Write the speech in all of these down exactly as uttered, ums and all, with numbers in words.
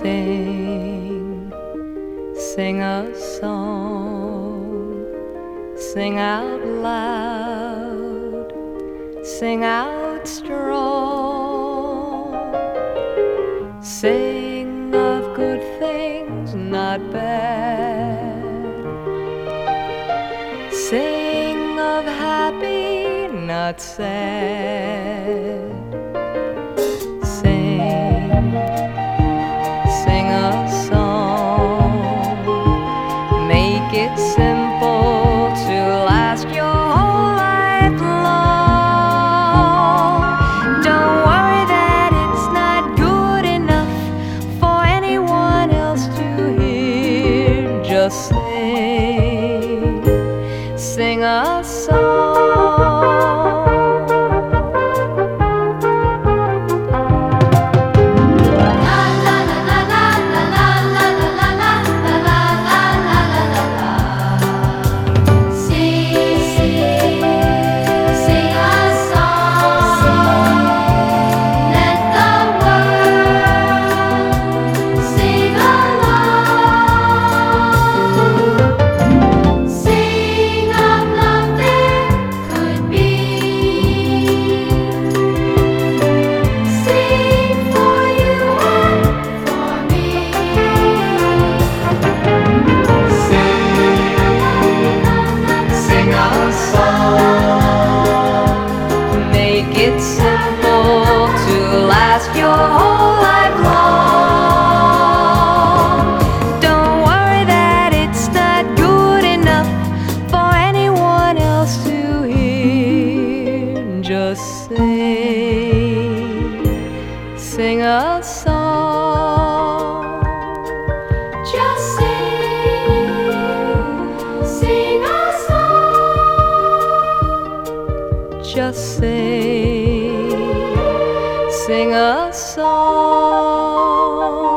Sing, sing a song, sing out loud, sing out strong. Sing of good things, not bad. Sing of happy, not sad. Sing, sing a song, make it simple to last your whole life long. Don't worry that it's not good enough for anyone else to hear. Just sing, sing a song. It's simple to last your whole life long. Don't worry that it's not good enough for anyone else to hear. Just sing, sing a song. Just sing, sing a song. Just sing, sing a song.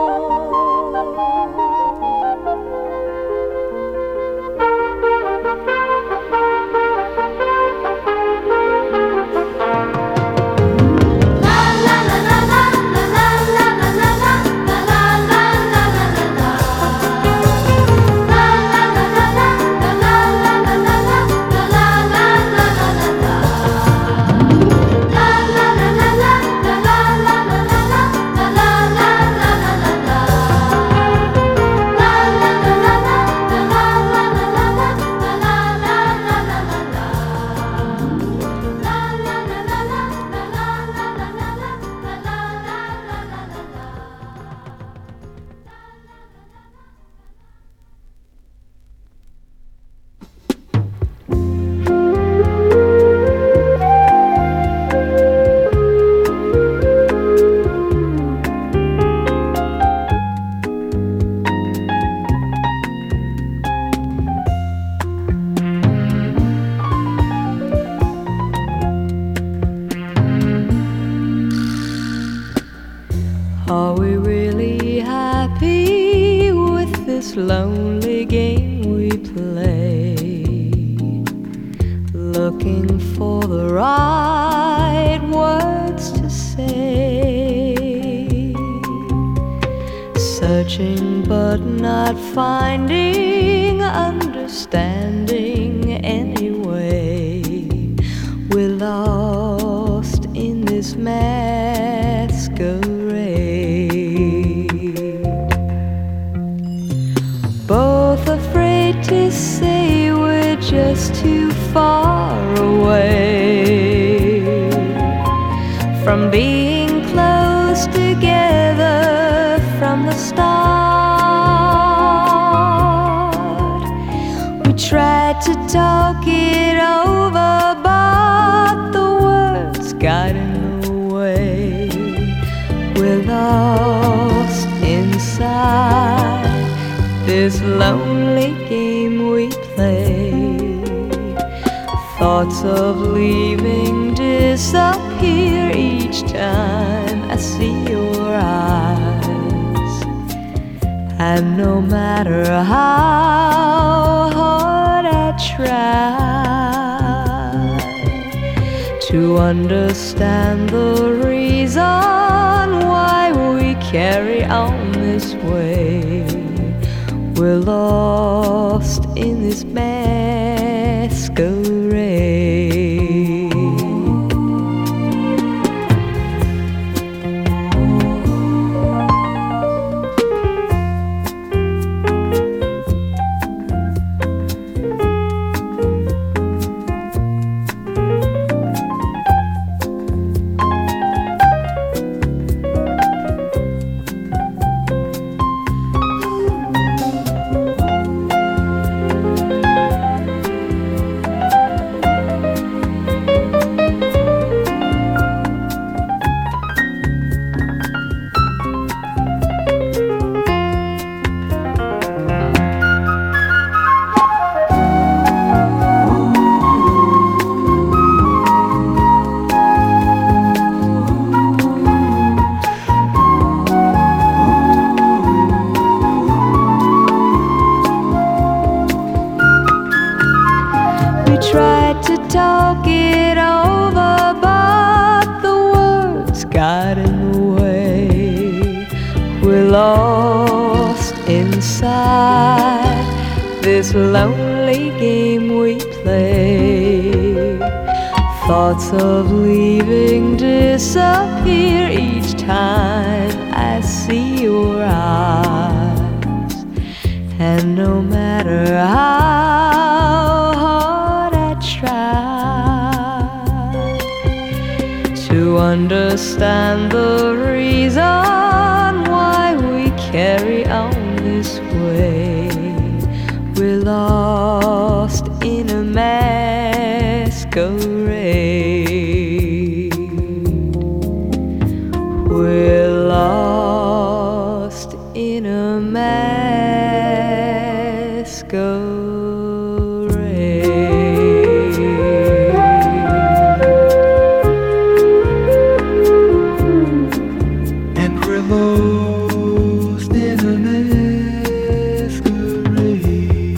Are we really happy with this lonely game we play? Looking for the right words to say, searching but not finding understanding anyway. We're lost in this masquerade, both afraid to say we're just too far away from being close together from the start. We tried to talk it over, but the words got in the way. We're lost inside this lonely game we play. Thoughts of leaving disappear each time I see your eyes. And no matter how hard I try to understand the reason why we carry on this way. We're lost in this masquerade. Tried to talk it over, but the words got in the way. We're lost inside this lonely game we play. Thoughts of leaving disappear each time I see your eyes. And no matter how hard I try to understand the reason why we carry on this way, we're lost in a masquerade. We're lost in a masquerade. And we're lost in a masquerade.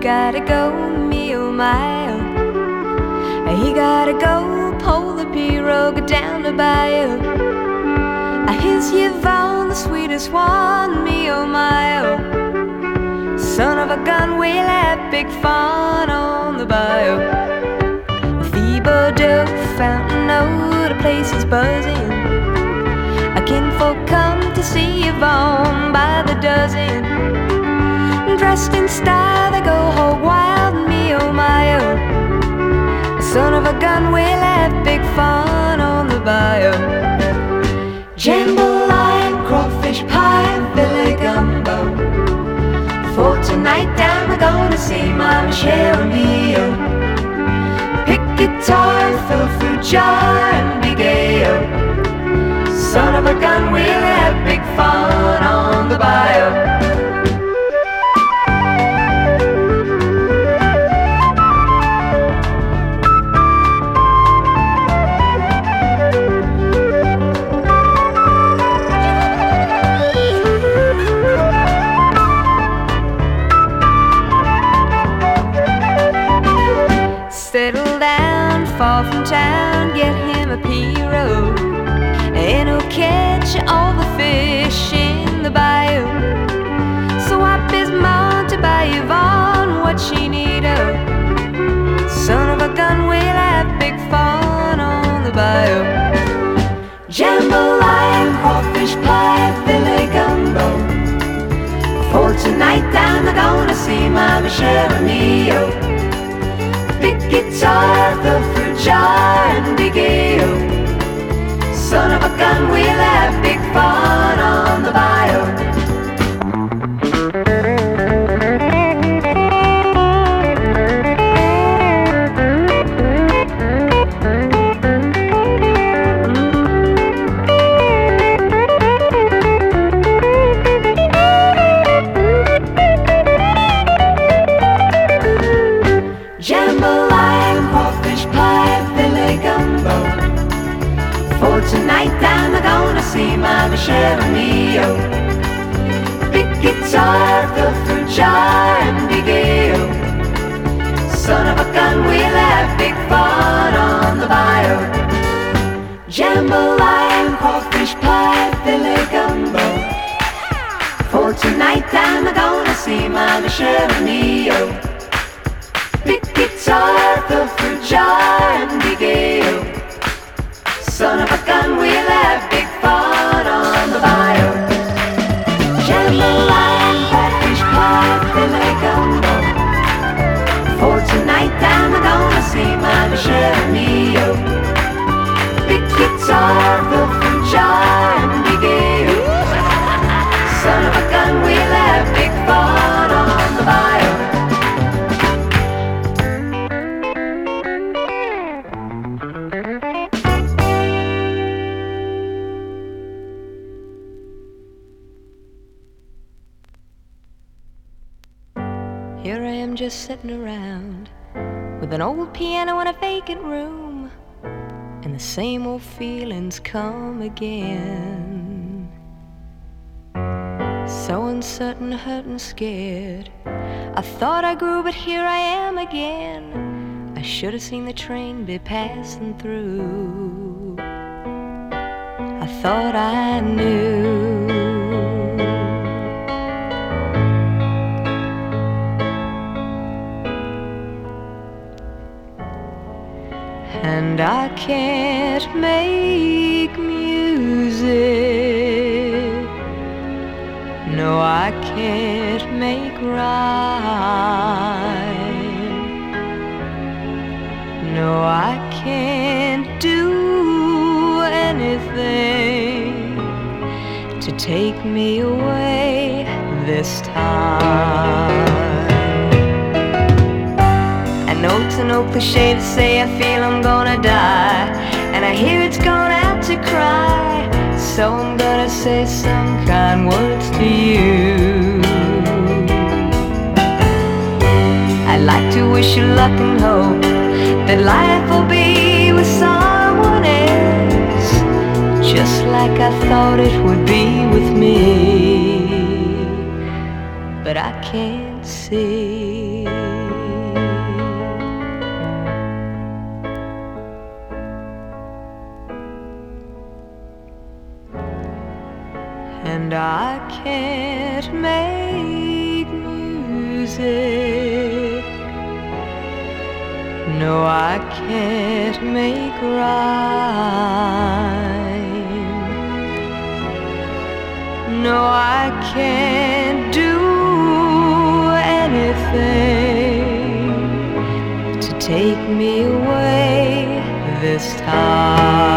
gotta go, me oh my oh. He gotta go, pull the pirogue down the bayou. Here's Yvonne, the sweetest one, me oh my oh. Son of a gun, we'll have big fun on the bayou. The Bordeaux fountain, oh, the place is buzzing. A kinfolk come to see Yvonne by the dozen. Dressed in style, they go hog wild, me oh my oh. Son of a gun, we'll have big fun on the bayou. Jambalaya, crawfish pie, filet gumbo. For tonight down we're gonna see Mama Cheryl Mio. Pick guitar, fill a fruit jar and be gay-o. Son of a gun, we'll have big fun on the bayou. Settle down, far from town, get him a pirogue, and he'll catch all the fish in the bayou. Swap his mount to buy Yvonne what she need, oh. Son of a gun, we'll have big fun on the bayou. Jambalaya, crawfish pie, filet gumbo. For tonight down we're gonna see Mama Cheryl Mio. Big guitar, the fruit jar and be gay-o. Son of a gun, we'll have big fun on the bayou. Tonight down we're gonna see Mama Cheryl Mio. Big guitar, the fruit jar and be gay-o. Son of a gun, we'll have big fun on the bayou. Jambalaya, crawfish pie, filet gumbo. For tonight down we're gonna see Mama Cheryl Mio. Big guitar, the fruit jar and be gay-o. Son of a gun, we'll have big fun on the bayou. Jambalaya, crawfish pie, filet gumbo. For tonight down we're gonna see Mama Cheryl Mio. Big guitar, the fruit jar and be gay-o. Son of a gun, we'll have big fun on the bayou. Here I am just sitting around with an old piano in a vacant room, and the same old feelings come again. So uncertain, hurt and scared. I thought I grew, but here I am again. I should have seen the train be passing through. I thought I knew. And I can't make music. No, I can't make rhyme. No, I can't do anything to take me away this time. I know it's an old cliche to say I feel I'm gonna die, and I hear it's gone out to cry, so I'm gonna say some kind words to you. I'd like to wish you luck and hope that life will be with someone else, just like I thought it would be with me, but I can't see. can't make music. No, I can't make rhyme. No, I can't do anything to take me away this time.